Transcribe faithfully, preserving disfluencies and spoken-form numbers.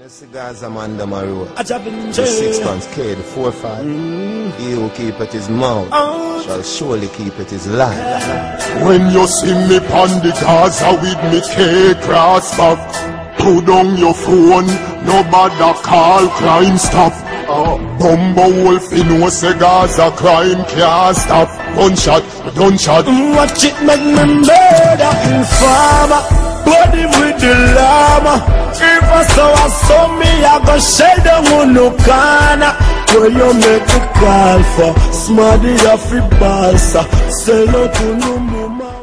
The cigars I'm under my road. The six months K, the four five. Mm. He who keepeth his mouth oh. shall surely keep it his life. When you see me pon the Gaza with me K cross back, put down your phone, nobody call, crime stop. Uh, Bumbo Wolf, you know say Gaza crime can't stop. Gunshot, gunshot. Watch it make me murder informer. Body with the llama. If I saw I saw me, I go shade them on no corner. Where you make a call for Smarty off the balsa. Say no to no more.